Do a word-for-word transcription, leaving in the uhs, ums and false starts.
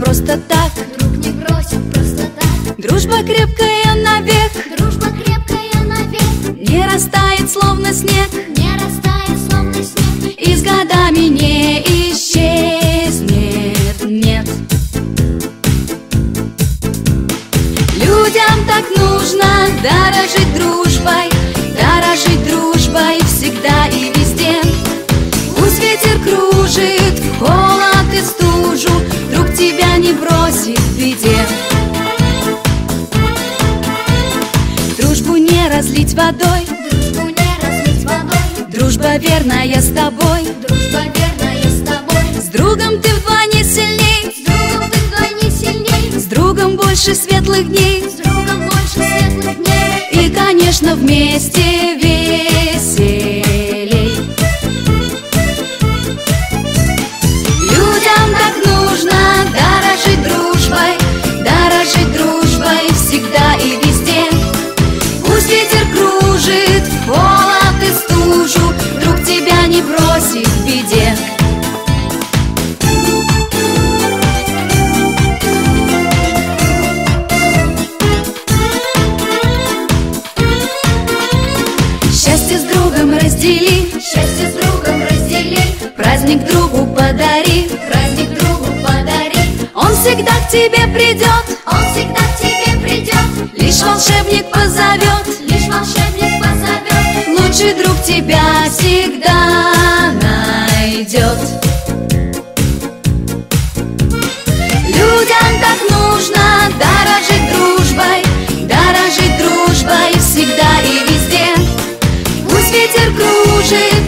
просто так, друг не бросит просто так. дружба крепкая навек, Дружба крепкая навек, не растает, словно снег, не растает, словно снег, и с годами не исчезнет, нет. Людям так нужно дорожить дружбой, дорожить дружбой всегда и везде. Пусть ветер кружит в холод и стужу, друг тебя не бросит в беде. Дружбу не разлить водой, дружбу не разлить водой, дружба верная с тобой. дружба верная с тобой. С другом ты вдвойне сильней, С другом ты вдвойне сильней, с другом больше светлых дней, с другом больше светлых дней. и, конечно, вместе веселей. Людям так нужно дорожить дружбой, дорожить дружбой всегда и везде. Пусть ветер кружит в холод и стужу, друг тебя не бросит в беде. Счастье с другом раздели, Счастье с другом раздели, праздник другу подари. праздник другу подари. Он всегда к тебе придет, Он всегда к тебе придет, лишь волшебник позовет. лишь волшебник позовет. Лучший друг тебя всегда найдет. Людям так нужно дорожить дружбой, дорожить дружбой всегда и везде. Пусть ветер кружит